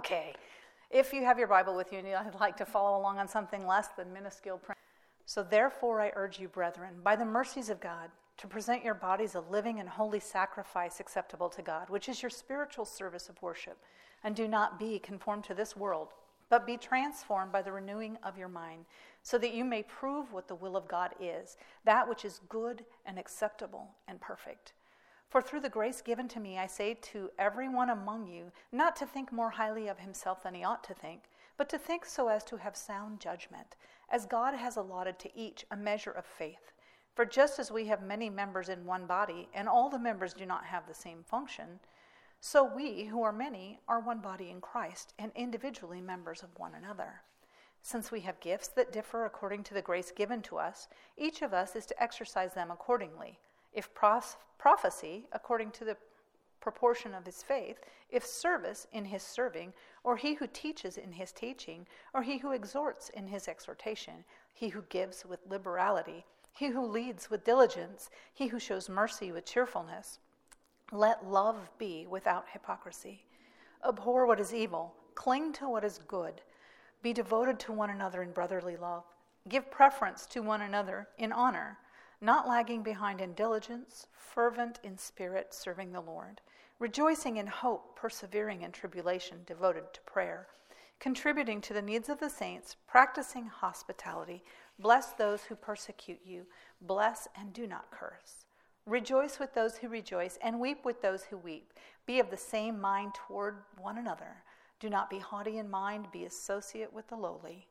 Okay, if you have your Bible with you and you'd like to follow along on something less than minuscule print. So therefore I urge you, brethren, by the mercies of God, to present your bodies a living and holy sacrifice acceptable to God, which is your spiritual service of worship. And do not be conformed to this world, but be transformed by the renewing of your mind, so that you may prove what the will of God is, that which is good and acceptable and perfect. For through the grace given to me, I say to everyone among you, not to think more highly of himself than he ought to think, but to think so as to have sound judgment, as God has allotted to each a measure of faith. For just as we have many members in one body, and all the members do not have the same function, so we, who are many, are one body in Christ, and individually members of one another. Since we have gifts that differ according to the grace given to us, each of us is to exercise them accordingly. If prophecy, according to the proportion of his faith, if service, in his serving, or he who teaches in his teaching, or he who exhorts in his exhortation, he who gives with liberality, he who leads with diligence, he who shows mercy with cheerfulness. Let love be without hypocrisy. Abhor what is evil, cling to what is good. Be devoted to one another in brotherly love. Give preference to one another in honor, not lagging behind in diligence, fervent in spirit, serving the Lord, rejoicing in hope, persevering in tribulation, devoted to prayer, contributing to the needs of the saints, practicing hospitality. Bless those who persecute you. Bless and do not curse. Rejoice with those who rejoice, and weep with those who weep. Be of the same mind toward one another. Do not be haughty in mind, be associate with the lowly.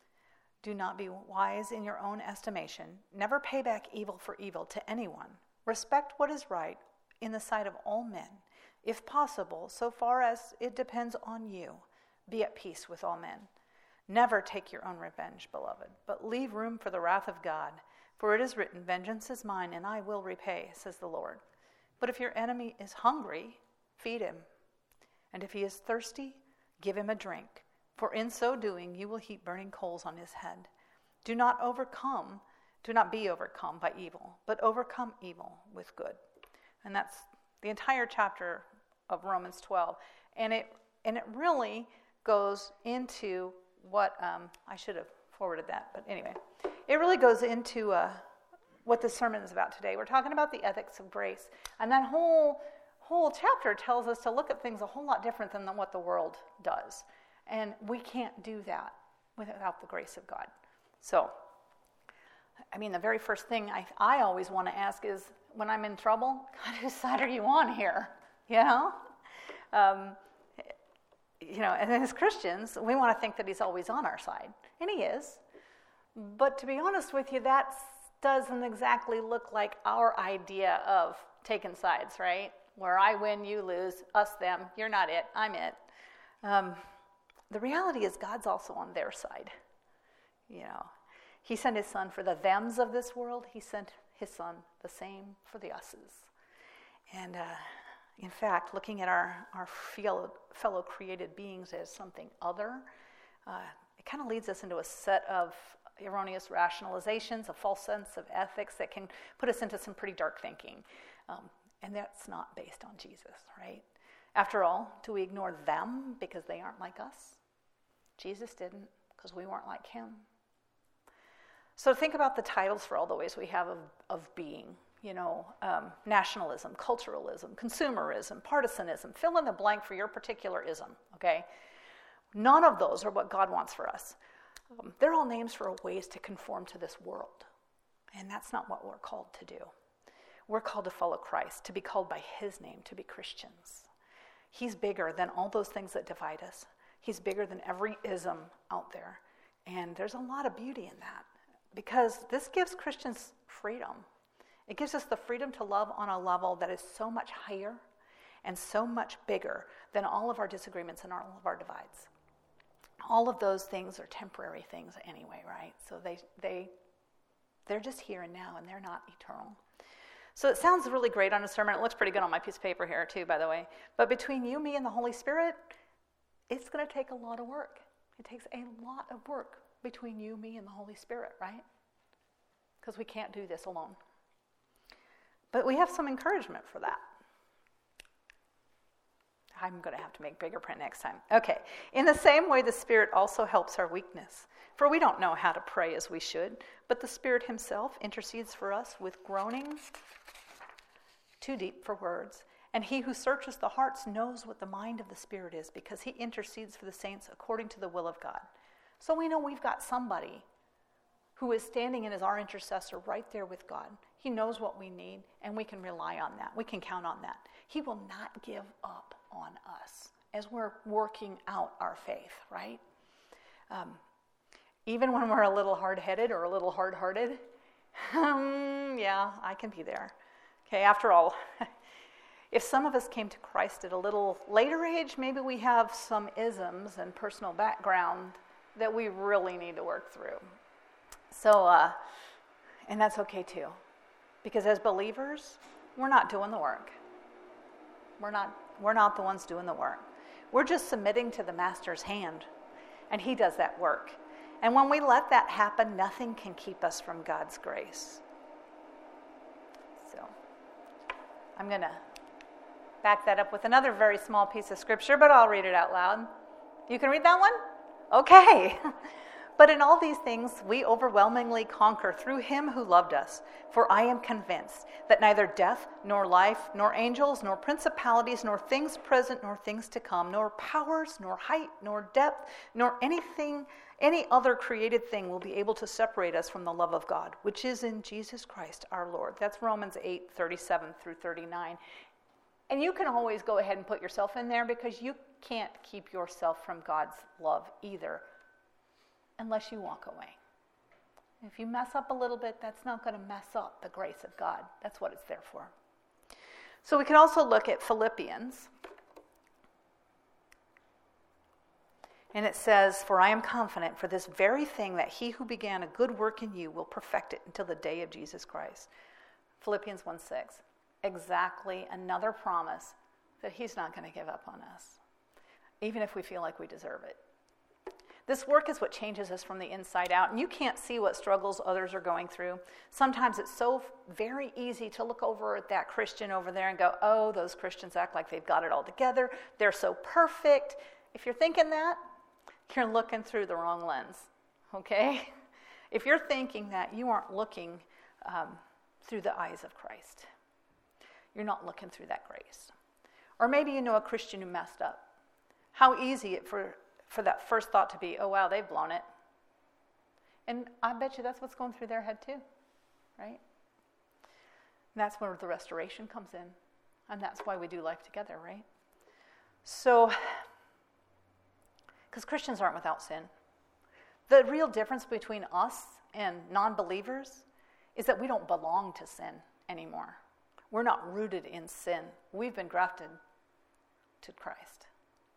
Do not be wise in your own estimation. Never pay back evil for evil to anyone. Respect what is right in the sight of all men. If possible, so far as it depends on you, be at peace with all men. Never take your own revenge, beloved, but leave room for the wrath of God. For it is written, vengeance is mine, and I will repay, says the Lord. But if your enemy is hungry, feed him. And if he is thirsty, give him a drink. For in so doing, you will heap burning coals on his head. Do not be overcome by evil, but overcome evil with good. And that's the entire chapter of Romans 12. And it really goes into what, I should have forwarded that, but anyway. It really goes into what the sermon is about today. We're talking about the ethics of grace. And that whole chapter tells us to look at things a whole lot different than what the world does. And we can't do that without the grace of God. So, I mean, the very first thing I always want to ask is, when I'm in trouble, God, whose side are you on here? You know? And as Christians, we want to think that he's always on our side. And he is. But to be honest with you, that doesn't exactly look like our idea of taking sides, right? Where I win, you lose, us, them, you're not it, I'm it. The reality is God's also on their side. You know, he sent his son for the thems of this world. He sent his son the same for the us's. And in fact, looking at our fellow created beings as something other, it kind of leads us into a set of erroneous rationalizations, a false sense of ethics that can put us into some pretty dark thinking. And that's not based on Jesus, right? After all, do we ignore them because they aren't like us? Jesus didn't, because we weren't like him. So think about the titles for all the ways we have of being. Nationalism, culturalism, consumerism, partisanism. Fill in the blank for your particular ism, okay? None of those are what God wants for us. They're all names for ways to conform to this world. And that's not what we're called to do. We're called to follow Christ, to be called by his name, to be Christians. He's bigger than all those things that divide us. He's bigger than every ism out there. And there's a lot of beauty in that, because this gives Christians freedom. It gives us the freedom to love on a level that is so much higher and so much bigger than all of our disagreements and all of our divides. All of those things are temporary things anyway, right? So they're just here and now, and they're not eternal. So it sounds really great on a sermon. It looks pretty good on my piece of paper here too, by the way. But between you, me, and the Holy Spirit, it's going to take a lot of work. It takes a lot of work between you, me, and the Holy Spirit, right? Because we can't do this alone. But we have some encouragement for that. I'm going to have to make bigger print next time. Okay. In the same way, the Spirit also helps our weakness. For we don't know how to pray as we should, but the Spirit himself intercedes for us with groanings too deep for words. And he who searches the hearts knows what the mind of the Spirit is, because he intercedes for the saints according to the will of God. So we know we've got somebody who is standing in as our intercessor right there with God. He knows what we need, and we can rely on that. We can count on that. He will not give up on us as we're working out our faith, right? Even when we're a little hard-headed or a little hard-hearted, yeah, I can be there. Okay, after all, if some of us came to Christ at a little later age, maybe we have some isms and personal background that we really need to work through. So, and that's okay too. Because as believers, we're not doing the work. We're not the ones doing the work. We're just submitting to the Master's hand, and he does that work. And when we let that happen, nothing can keep us from God's grace. So, I'm going to back that up with another very small piece of scripture, but I'll read it out loud. You can read that one? Okay. But in all these things, we overwhelmingly conquer through him who loved us. For I am convinced that neither death, nor life, nor angels, nor principalities, nor things present, nor things to come, nor powers, nor height, nor depth, nor any other created thing will be able to separate us from the love of God, which is in Jesus Christ our Lord. That's Romans 8:37 through 39. And you can always go ahead and put yourself in there, because you can't keep yourself from God's love either, unless you walk away. If you mess up a little bit, that's not going to mess up the grace of God. That's what it's there for. So we can also look at Philippians. And it says, for I am confident for this very thing that he who began a good work in you will perfect it until the day of Jesus Christ. Philippians 1:6. Exactly another promise that he's not going to give up on us, even if we feel like we deserve it. This work is what changes us from the inside out, and you can't see what struggles others are going through. Sometimes it's so very easy to look over at that Christian over there and go, oh, those Christians act like they've got it all together. They're so perfect. If you're thinking that, you're looking through the wrong lens, okay? If you're thinking that, you aren't looking through the eyes of Christ. You're not looking through that grace. Or maybe you know a Christian who messed up. How easy it for that first thought to be, oh, wow, they've blown it. And I bet you that's what's going through their head too, right? And that's where the restoration comes in. And that's why we do life together, right? So, because Christians aren't without sin. The real difference between us and non-believers is that we don't belong to sin anymore. We're not rooted in sin. We've been grafted to Christ.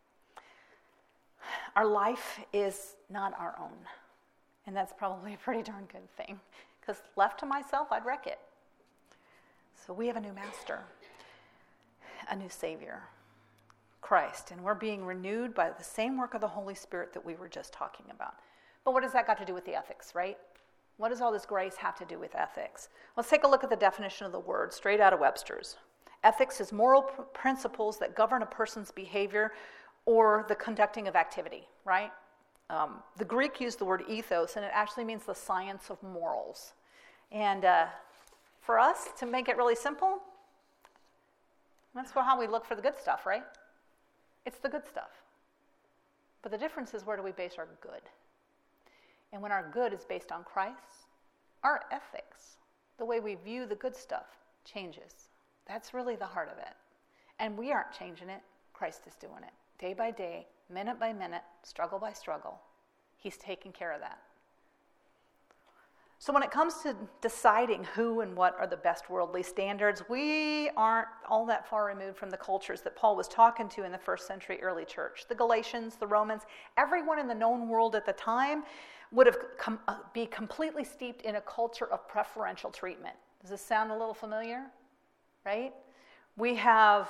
Our life is not our own. And that's probably a pretty darn good thing, because left to myself, I'd wreck it. So we have a new master, a new Savior, Christ, and we're being renewed by the same work of the Holy Spirit that we were just talking about. But what does that got to do with the ethics, right? What does all this grace have to do with ethics? Let's take a look at the definition of the word, straight out of Webster's. Ethics is moral principles that govern a person's behavior or the conducting of activity, right? The Greek used the word ethos, and it actually means the science of morals. And for us, to make it really simple, that's how we look for the good stuff, right? It's the good stuff. But the difference is, where do we base our good? And when our good is based on Christ, our ethics, the way we view the good stuff, changes. That's really the heart of it. And we aren't changing it. Christ is doing it. Day by day, minute by minute, struggle by struggle. He's taking care of that. So when it comes to deciding who and what are the best worldly standards, we aren't all that far removed from the cultures that Paul was talking to in the first century early church. The Galatians, the Romans, everyone in the known world at the time would have be completely steeped in a culture of preferential treatment. Does this sound a little familiar? Right? We have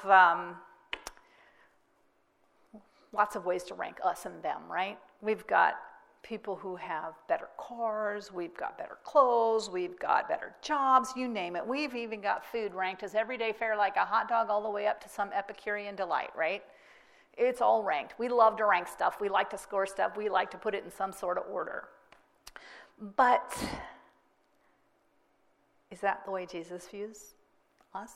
lots of ways to rank us and them, right? We've got people who have better cars, we've got better clothes, we've got better jobs, you name it. We've even got food ranked as everyday fare, like a hot dog, all the way up to some Epicurean delight, right? It's all ranked. We love to rank stuff. We like to score stuff. We like to put it in some sort of order. But is that the way Jesus views us?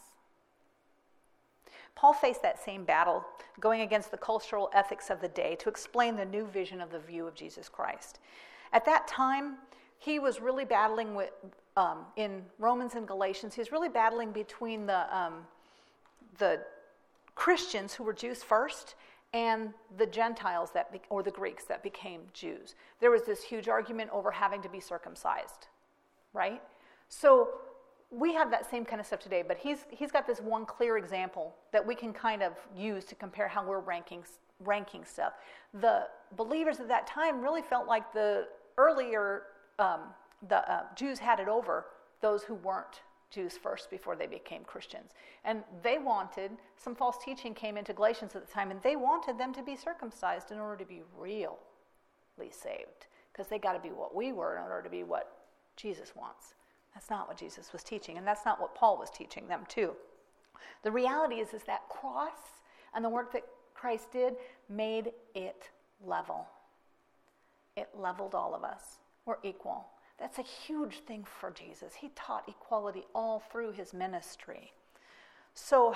Paul faced that same battle, going against the cultural ethics of the day to explain the new vision of the view of Jesus Christ. At that time, he was really battling with, in Romans and Galatians, he was really battling between the Christians who were Jews first and the Gentiles or the Greeks that became Jews. There was this huge argument over having to be circumcised, right? So we have that same kind of stuff today, but he's got this one clear example that we can kind of use to compare how we're ranking stuff. The believers at that time really felt like the earlier Jews had it over those who weren't Jews first before they became Christians. And they wanted, some false teaching came into Galatians at the time, and they wanted them to be circumcised in order to be really saved, because they got to be what we were in order to be what Jesus wants. That's not what Jesus was teaching, and that's not what Paul was teaching them too. The reality is that cross and the work that Christ did made it level. It leveled all of us. We're equal. That's a huge thing for Jesus. He taught equality all through his ministry. So,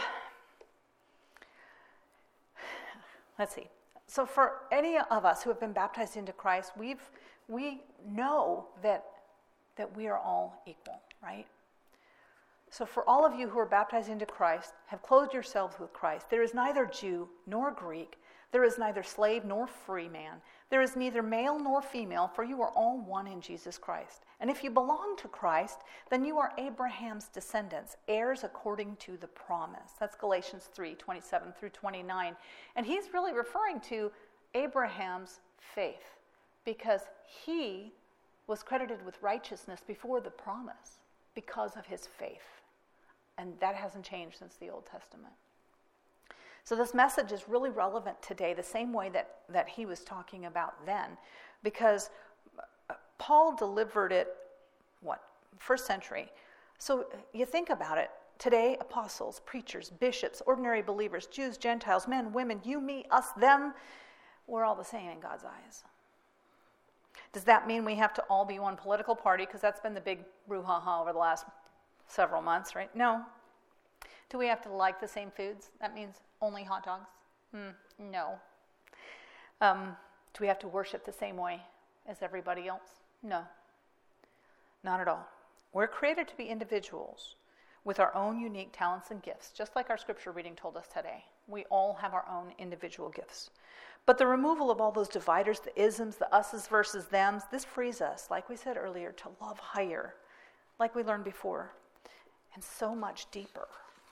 let's see. So for any of us who have been baptized into Christ, we know that we are all equal, right? So for all of you who are baptized into Christ, have clothed yourselves with Christ, there is neither Jew nor Greek, there is neither slave nor free man, there is neither male nor female, for you are all one in Jesus Christ. And if you belong to Christ, then you are Abraham's descendants, heirs according to the promise. That's Galatians 3:27 through 29. And he's really referring to Abraham's faith, because he was credited with righteousness before the promise because of his faith. And that hasn't changed since the Old Testament. So this message is really relevant today, the same way that he was talking about then, because Paul delivered it, first century. So you think about it. Today, apostles, preachers, bishops, ordinary believers, Jews, Gentiles, men, women, you, me, us, them, we're all the same in God's eyes. Does that mean we have to all be one political party? Because that's been the big brouhaha over the last several months, right? No. Do we have to like the same foods? That means only hot dogs? No. Do we have to worship the same way as everybody else? No. Not at all. We're created to be individuals with our own unique talents and gifts, just like our scripture reading told us today. We all have our own individual gifts. But the removal of all those dividers, the isms, the us's versus them's, this frees us, like we said earlier, to love higher, like we learned before, and so much deeper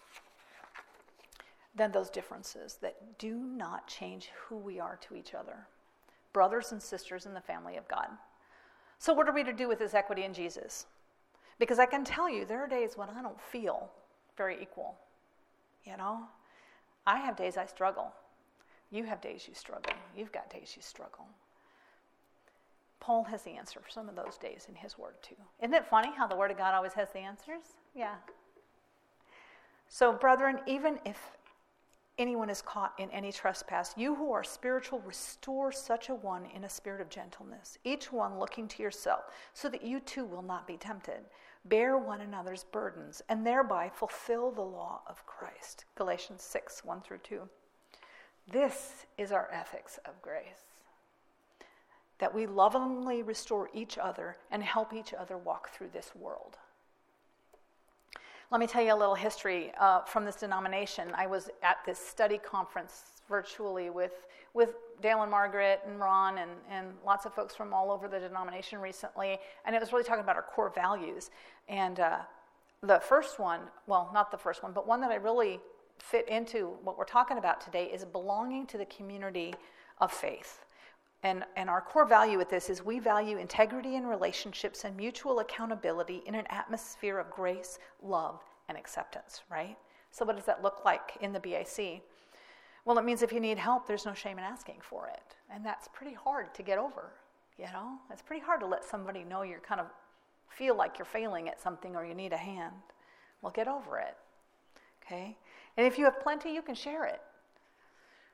than those differences that do not change who we are to each other, brothers and sisters in the family of God. So what are we to do with this equity in Jesus? Because I can tell you, there are days when I don't feel very equal. You know, I have days I struggle. You have days you struggle. You've got days you struggle. Paul has the answer for some of those days in his word too. Isn't it funny how the word of God always has the answers? Yeah. So, brethren, even if anyone is caught in any trespass, you who are spiritual, restore such a one in a spirit of gentleness, each one looking to yourself, so that you too will not be tempted. Bear one another's burdens, and thereby fulfill the law of Christ. Galatians 6:1 through 2. This is our ethics of grace, that we lovingly restore each other and help each other walk through this world. Let me tell you a little history from this denomination. I was at this study conference virtually with Dale and Margaret and Ron and lots of folks from all over the denomination recently, and it was really talking about our core values. And the first one, well, not the first one, but one that I really fit into what we're talking about today is belonging to the community of faith. And our core value with this is we value integrity in relationships and mutual accountability in an atmosphere of grace, love, and acceptance, right? So what does that look like in the BAC? Well, it means if you need help, there's no shame in asking for it. And that's pretty hard to get over, you know? It's pretty hard to let somebody know you're kind of feel like you're failing at something or you need a hand. Well, get over it, okay? And if you have plenty, you can share it.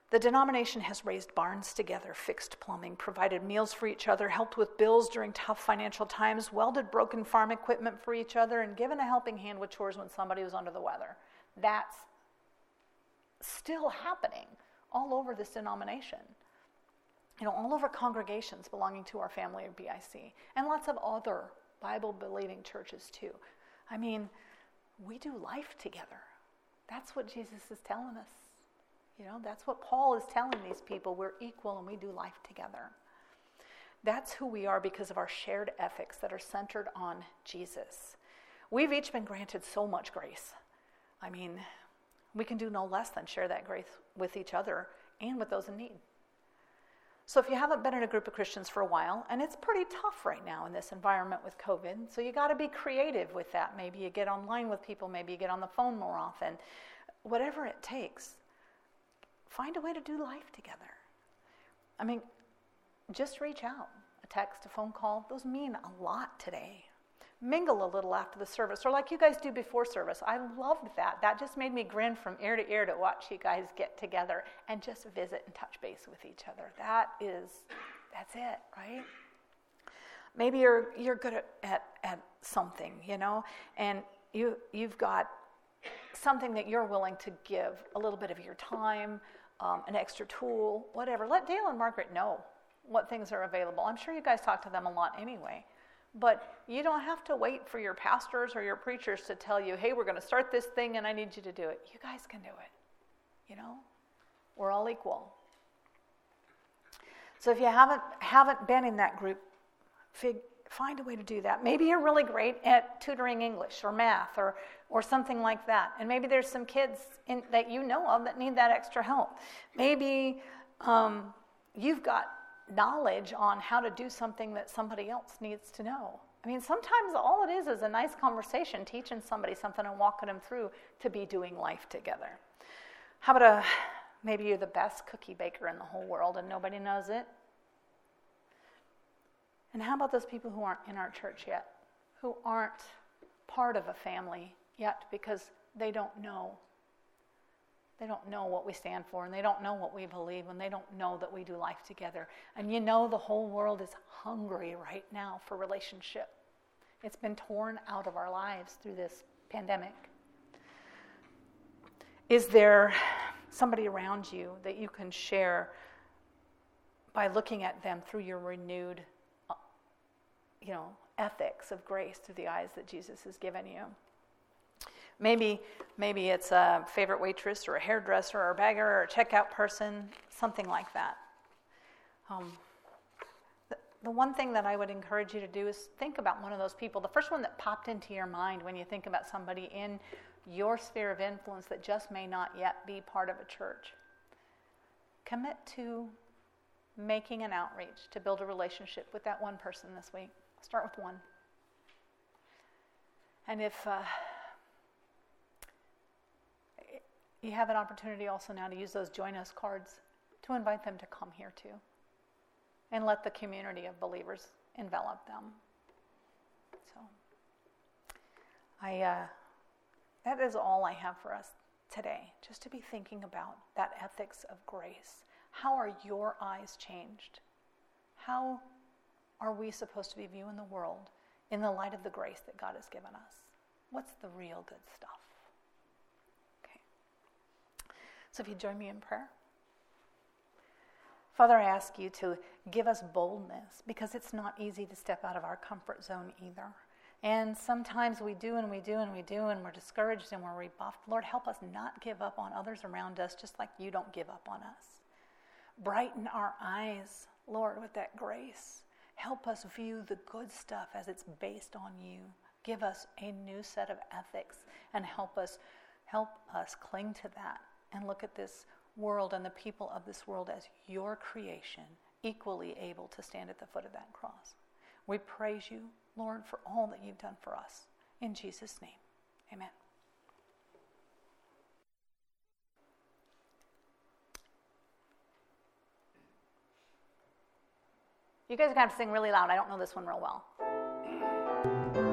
The denomination has raised barns together, fixed plumbing, provided meals for each other, helped with bills during tough financial times, welded broken farm equipment for each other, and given a helping hand with chores when somebody was under the weather. That's still happening all over this denomination. All over congregations belonging to our family of BIC, and lots of other Bible-believing churches too. I mean, we do life together. That's what Jesus is telling us. That's what Paul is telling these people. We're equal and we do life together. That's who we are because of our shared ethics that are centered on Jesus. We've each been granted so much grace. I mean, we can do no less than share that grace with each other and with those in need. So if you haven't been in a group of Christians for a while, and it's pretty tough right now in this environment with COVID, so you got to be creative with that. Maybe you get online with people, maybe you get on the phone more often. Whatever it takes, find a way to do life together. I mean, just reach out. A text, a phone call, those mean a lot today. Mingle a little after the service, or like you guys do before service. I loved that. That just made me grin from ear to ear to watch you guys get together and just visit and touch base with each other. That's it, right? Maybe you're good at something, and you've got something that you're willing to give a little bit of your time, an extra tool, whatever. Let Dale and Margaret know what things are available. I'm sure you guys talk to them a lot anyway. But you don't have to wait for your pastors or your preachers to tell you, hey, we're going to start this thing and I need you to do it. You guys can do it. We're all equal. So if you haven't been in that group, find a way to do that. Maybe you're really great at tutoring English or math or something like that. And maybe there's some kids that you know of that need that extra help. Maybe you've got knowledge on how to do something that somebody else needs to know. I mean, sometimes all it is a nice conversation, teaching somebody something and walking them through to be doing life together. How about maybe you're the best cookie baker in the whole world and nobody knows it? And how about those people who aren't in our church yet, who aren't part of a family yet because they don't know? They don't know what we stand for, and they don't know what we believe, and they don't know that we do life together. And the whole world is hungry right now for relationship. It's been torn out of our lives through this pandemic. Is there somebody around you that you can share by looking at them through your renewed, ethics of grace through the eyes that Jesus has given you? Maybe it's a favorite waitress or a hairdresser or a bagger or a checkout person, something like that. The one thing that I would encourage you to do is think about one of those people. The first one that popped into your mind when you think about somebody in your sphere of influence that just may not yet be part of a church. Commit to making an outreach to build a relationship with that one person this week. Start with one. And if you have an opportunity also now to use those Join Us cards to invite them to come here too. And let the community of believers envelop them. So, that is all I have for us today. Just to be thinking about that ethics of grace. How are your eyes changed? How are we supposed to be viewing the world in the light of the grace that God has given us? What's the real good stuff? So if you join me in prayer. Father, I ask you to give us boldness because it's not easy to step out of our comfort zone either. And sometimes we do and we do and we do and we're discouraged and we're rebuffed. Lord, help us not give up on others around us just like you don't give up on us. Brighten our eyes, Lord, with that grace. Help us view the good stuff as it's based on you. Give us a new set of ethics and help us cling to that. And look at this world and the people of this world as your creation, equally able to stand at the foot of that cross. We praise you, Lord, for all that you've done for us. In Jesus' name, amen. You guys are going to have to sing really loud. I don't know this one real well.